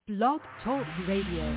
Blog Talk Radio.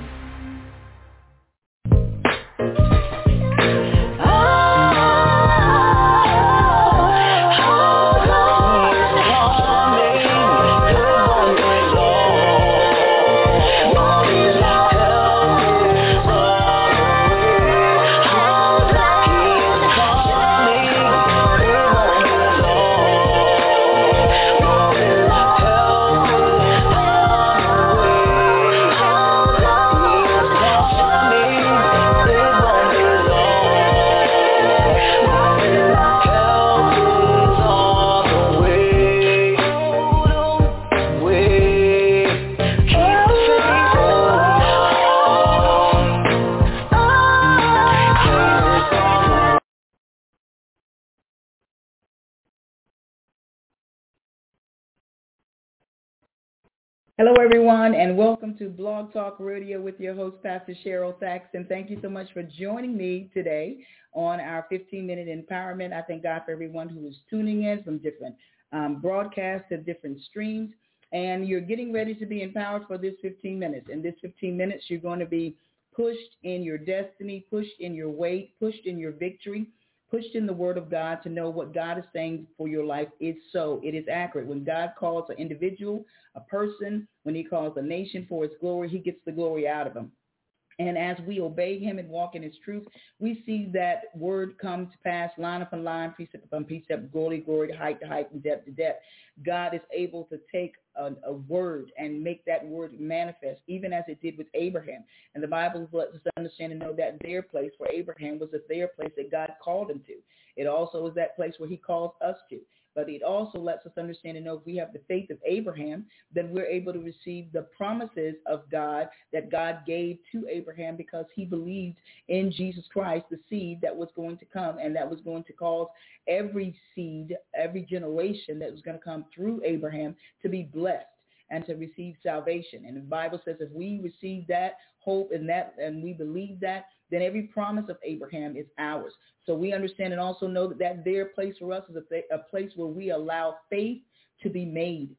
Hello, everyone, and welcome to Blog Talk Radio with your host, Pastor Cheryl Saxton. Thank you so much for joining me today on our 15-minute empowerment. I thank God for everyone who is tuning in from different broadcasts of different streams, and you're getting ready to be empowered for this 15 minutes. In this 15 minutes, you're going to be pushed in your destiny, pushed in your weight, pushed in your victory, pushed in the Word of God to know what God is saying for your life is so. It is accurate. When God calls an individual, a person, when he calls a nation for his glory, he gets the glory out of them. And as we obey him and walk in his truth, we see that word come to pass line upon line, precept upon precept, glory to glory, height to height, and depth to depth. God is able to take a word and make that word manifest, even as it did with Abraham. And the Bible lets us understand and know that their place for Abraham was their place that God called him to. It also is that place where he calls us to. But it also lets us understand and know if we have the faith of Abraham, then we're able to receive the promises of God that God gave to Abraham because he believed in Jesus Christ, the seed that was going to come and that was going to cause every seed, every generation that was going to come through Abraham to be blessed and to receive salvation. And the Bible says if we receive that hope and that, and we believe that, then every promise of Abraham is ours. So we understand and also know that their place for us is a place where we allow faith to be made,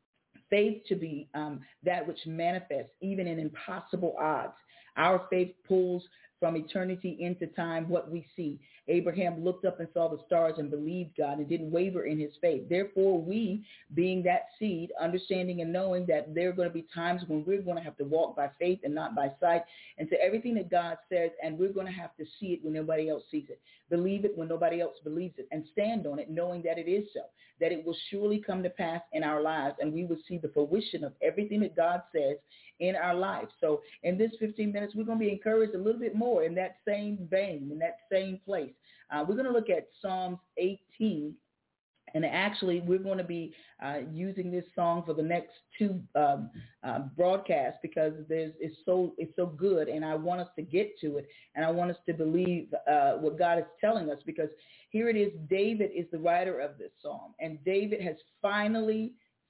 faith to be that which manifests even in impossible odds. Our faith pulls from eternity into time what we see. Abraham looked up and saw the stars and believed God and didn't waver in his faith. Therefore, we, being that seed, understanding and knowing that there are going to be times when we're going to have to walk by faith and not by sight, and to everything that God says, and we're going to have to see it when nobody else sees it, believe it when nobody else believes it, and stand on it knowing that it is so, that it will surely come to pass in our lives, and we will see the fruition of everything that God says in our lives. So in this 15 minutes, we're going to be encouraged a little bit more in that same vein, in that same place. We're going to look at Psalms 18, and actually we're going to be using this song for the next two broadcasts because it's so good, and I want us to get to it, and I want us to believe what God is telling us, because here it is. David is the writer of this psalm, and David has finally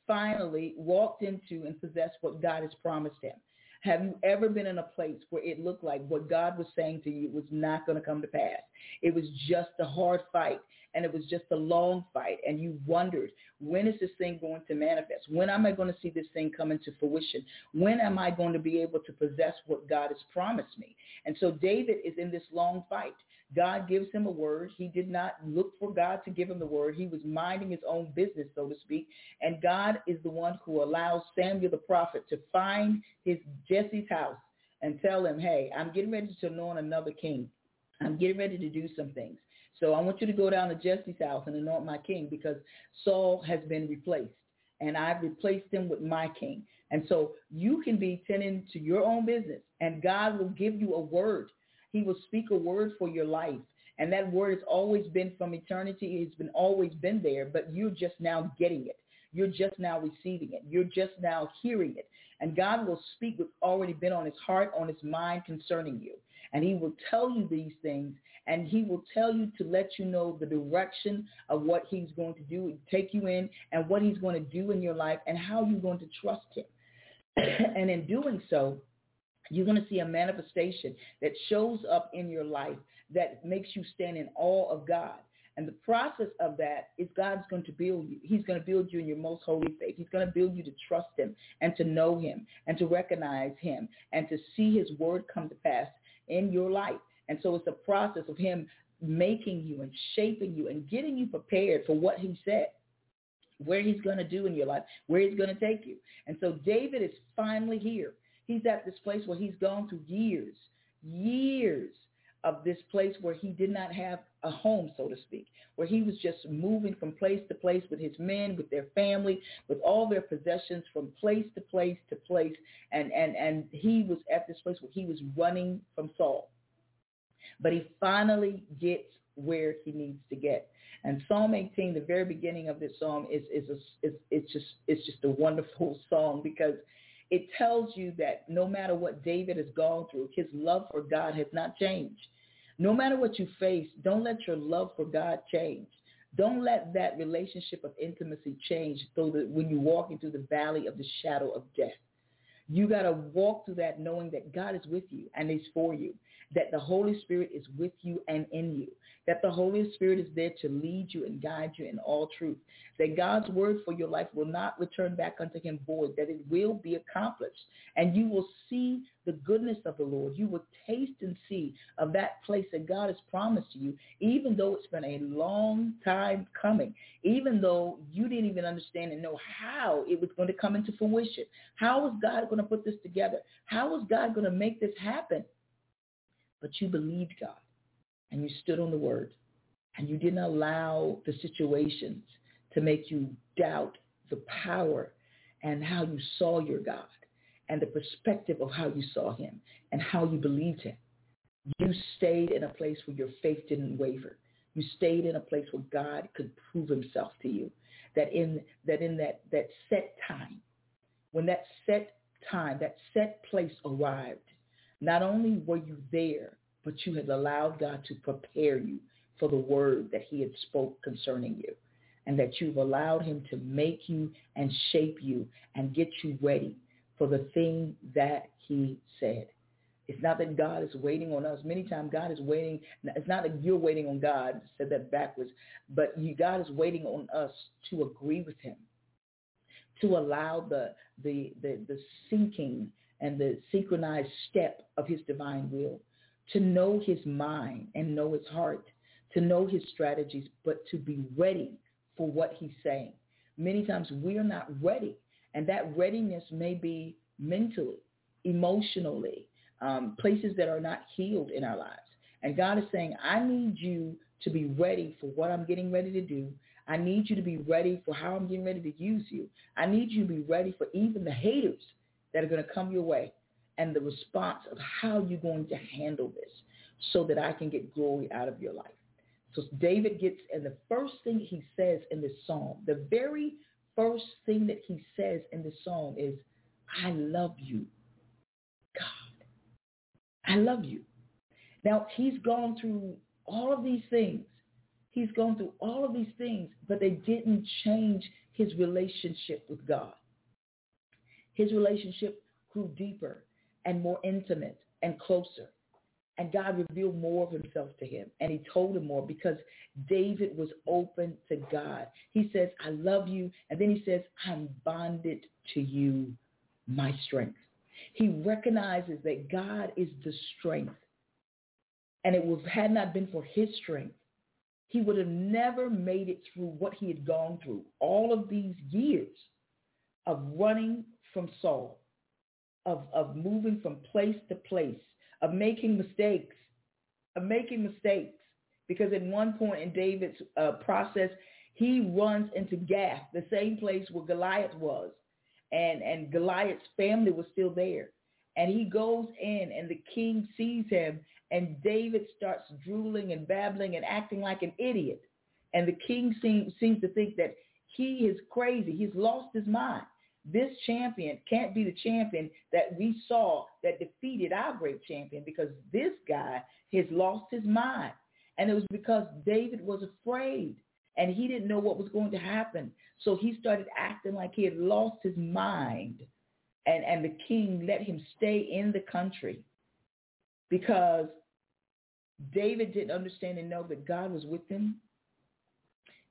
walked into and possessed what God has promised him. Have you ever been in a place where it looked like what God was saying to you was not going to come to pass? It was just a hard fight, and it was just a long fight, and you wondered, when is this thing going to manifest? When am I going to see this thing come into fruition? When am I going to be able to possess what God has promised me? And so David is in this long fight. God gives him a word. He did not look for God to give him the word. He was minding his own business, so to speak. And God is the one who allows Samuel the prophet to find Jesse's house and tell him, hey, I'm getting ready to anoint another king. I'm getting ready to do some things. So I want you to go down to Jesse's house and anoint my king, because Saul has been replaced, and I've replaced him with my king. And so you can be tending to your own business, and God will give you a word. He will speak a word for your life. And that word has always been from eternity. It's always been there, but you're just now getting it. You're just now receiving it. You're just now hearing it. And God will speak what's already been on his heart, on his mind concerning you. And he will tell you these things, and he will tell you to let you know the direction of what he's going to do, take you in, and what he's going to do in your life, and how you're going to trust him. And in doing so, you're going to see a manifestation that shows up in your life that makes you stand in awe of God. And the process of that is God's going to build you. He's going to build you in your most holy faith. He's going to build you to trust him and to know him and to recognize him and to see his word come to pass in your life. And so it's a process of him making you and shaping you and getting you prepared for what he said, where he's going to do in your life, where he's going to take you. And so David is finally here. He's at this place where he's gone through years of this place where he did not have a home, so to speak, where he was just moving from place to place with his men, with their family, with all their possessions from place to place to place. And he was at this place where he was running from Saul. But he finally gets where he needs to get. And Psalm 18, the very beginning of this psalm, it's just a wonderful song, because it tells you that no matter what David has gone through, his love for God has not changed. No matter what you face, don't let your love for God change. Don't let that relationship of intimacy change so that when you're walking through the valley of the shadow of death. You got to walk through that knowing that God is with you and is for you, that the Holy Spirit is with you and in you, that the Holy Spirit is there to lead you and guide you in all truth, that God's word for your life will not return back unto him void, that it will be accomplished, and you will see the goodness of the Lord. You will taste and see of that place that God has promised to you, even though it's been a long time coming, even though you didn't even understand and know how it was going to come into fruition. How was God going to put this together? How was God going to make this happen? But you believed God, and you stood on the word, and you didn't allow the situations to make you doubt the power and how you saw your God and the perspective of how you saw him and how you believed him. You stayed in a place where your faith didn't waver. You stayed in a place where God could prove himself to you, that in that set time, when that set time, that set place arrived, not only were you there, but you had allowed God to prepare you for the word that he had spoke concerning you, and that you've allowed him to make you and shape you and get you ready for the thing that he said. It's not that God is waiting on us. Many times God is waiting. It's not that you're waiting on God, I said that backwards, but God is waiting on us to agree with him, to allow the syncing and the synchronized step of his divine will, to know his mind and know his heart, to know his strategies, but to be ready for what he's saying. Many times we are not ready, and that readiness may be mentally, emotionally, places that are not healed in our lives. And God is saying, I need you to be ready for what I'm getting ready to do. I need you to be ready for how I'm getting ready to use you. I need you to be ready for even the haters that are going to come your way, and the response of how you're going to handle this so that I can get glory out of your life. So David gets, and the first thing he says in this psalm, the very first thing that he says in this psalm is, I love you, God. I love you. Now, he's gone through all of these things. He's gone through all of these things, but they didn't change his relationship with God. His relationship grew deeper and more intimate and closer. And God revealed more of himself to him. And he told him more because David was open to God. He says, I love you. And then he says, I'm bonded to you, my strength. He recognizes that God is the strength. And had not been for his strength, he would have never made it through what he had gone through, all of these years of running from Saul, of moving from place to place, of making mistakes. Because at one point in David's process, he runs into Gath, the same place where Goliath was. And Goliath's family was still there. And he goes in, and the king sees him, and David starts drooling and babbling and acting like an idiot. And the king seems to think that he is crazy. He's lost his mind. This champion can't be the champion that we saw that defeated our great champion, because this guy has lost his mind. And it was because David was afraid, and he didn't know what was going to happen. So he started acting like he had lost his mind. And the king let him stay in the country because David didn't understand and know that God was with him,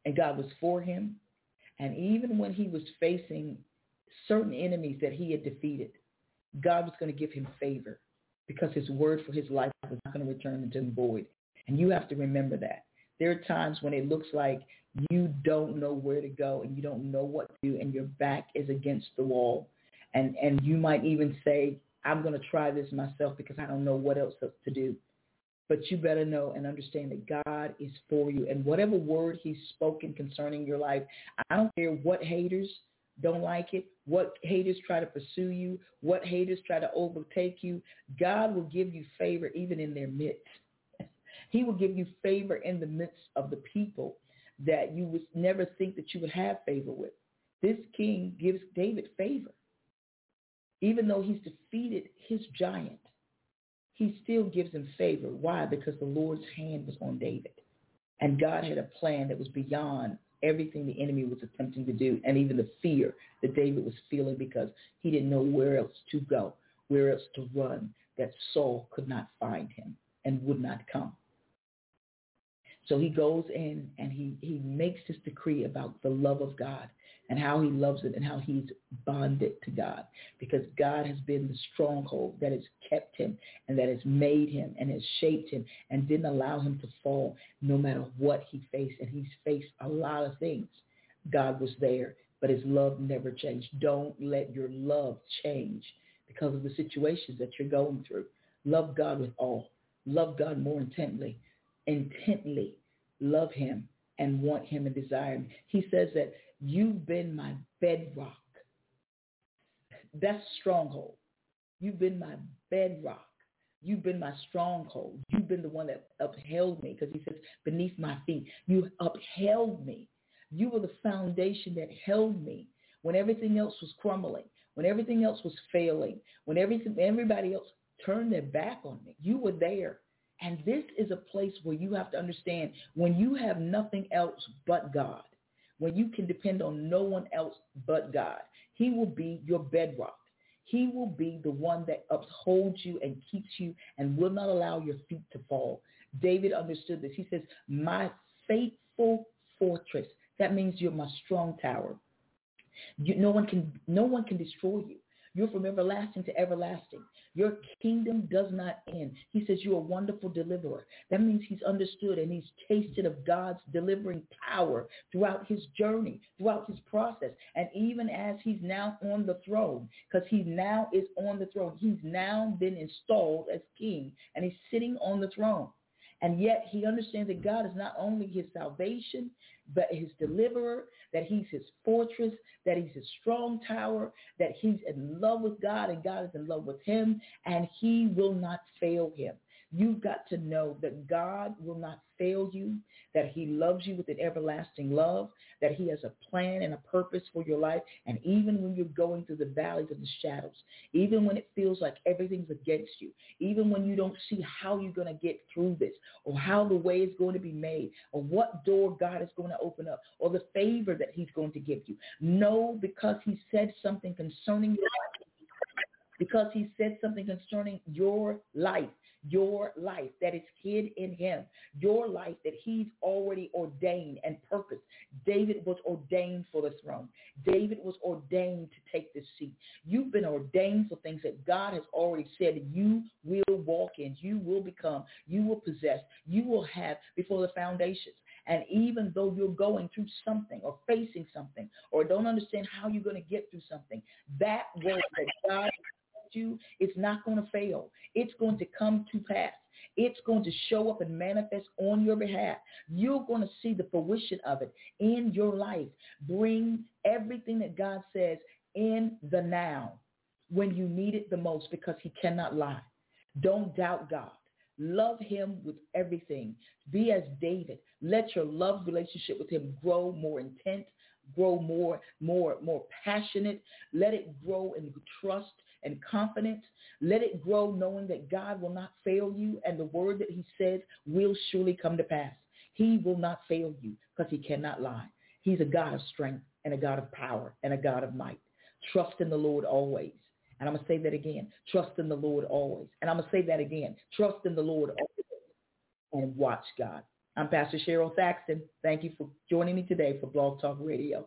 and God was for him. And even when he was facing certain enemies that he had defeated, God was going to give him favor because his word for his life was not going to return into him void. And you have to remember that. There are times when it looks like you don't know where to go and you don't know what to do and your back is against the wall. And you might even say, I'm going to try this myself because I don't know what else to do. But you better know and understand that God is for you. And whatever word he's spoken concerning your life, I don't care what haters don't like it, what haters try to pursue you, what haters try to overtake you. God will give you favor even in their midst. He will give you favor in the midst of the people that you would never think that you would have favor with. This king gives David favor. Even though he's defeated his giant, he still gives him favor. Why? Because the Lord's hand was on David. And God had a plan that was beyond everything the enemy was attempting to do, and even the fear that David was feeling because he didn't know where else to go, where else to run, that Saul could not find him and would not come. So he goes in and he makes this decree about the love of God and how he loves it and how he's bonded to God, because God has been the stronghold that has kept him and that has made him and has shaped him and didn't allow him to fall no matter what he faced. And he's faced a lot of things. God was there, but his love never changed. Don't let your love change because of the situations that you're going through. Love God with all. Love God more intently love him and want him and desire him. He says that you've been my bedrock. That's stronghold. You've been my bedrock. You've been my stronghold. You've been the one that upheld me, because he says beneath my feet. You upheld me. You were the foundation that held me when everything else was crumbling, when everything else was failing, when everybody else turned their back on me. You were there. And this is a place where you have to understand, when you have nothing else but God, when you can depend on no one else but God, he will be your bedrock. He will be the one that upholds you and keeps you and will not allow your feet to fall. David understood this. He says, my faithful fortress. That means you're my strong tower. No one can destroy you. You're from everlasting to everlasting. Your kingdom does not end. He says you're a wonderful deliverer. That means he's understood and he's tasted of God's delivering power throughout his journey, throughout his process. And even as he's now on the throne, because he now is on the throne. He's now been installed as king and he's sitting on the throne. And yet he understands that God is not only his salvation, but his deliverer, that he's his fortress, that he's his strong tower, that he's in love with God and God is in love with him, and he will not fail him. You've got to know that God will not fail you, that he loves you with an everlasting love, that he has a plan and a purpose for your life. And even when you're going through the valleys of the shadows, even when it feels like everything's against you, even when you don't see how you're going to get through this, or how the way is going to be made, or what door God is going to open up, or the favor that he's going to give you, know, because he said something concerning your life, because he said something concerning your life that is hid in him, your life that he's already ordained and purposed. David was ordained for the throne. David was ordained to take this seat. You've been ordained for things that God has already said you will walk in, you will become, you will possess, you will have before the foundations. And even though you're going through something or facing something or don't understand how you're going to get through something, that word that God you, it's not going to fail. It's going to come to pass. It's going to show up and manifest on your behalf. You're going to see the fruition of it in your life. Bring everything that God says in the now when you need it the most, because he cannot lie. Don't doubt God. Love him with everything. Be as David. Let your love relationship with him grow more intense, grow more passionate. Let it grow in trust and confidence. Let it grow knowing that God will not fail you, and the word that he says will surely come to pass. He will not fail you because he cannot lie. He's a God of strength and a God of power and a God of might. Trust in the Lord always. And I'm going to say that again. Trust in the Lord always. And I'm going to say that again. Trust in the Lord always. And watch God. I'm Pastor Cheryl Saxton. Thank you for joining me today for Blog Talk Radio.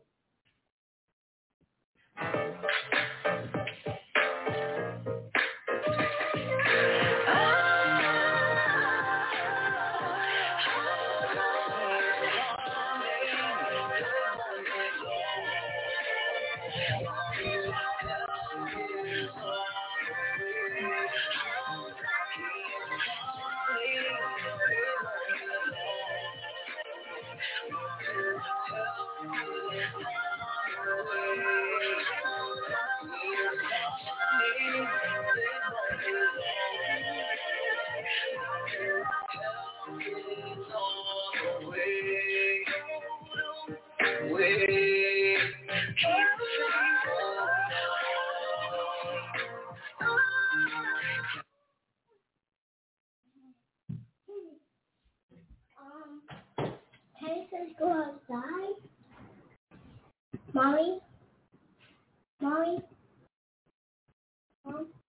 Can I go outside? Mommy? Mommy? Mom?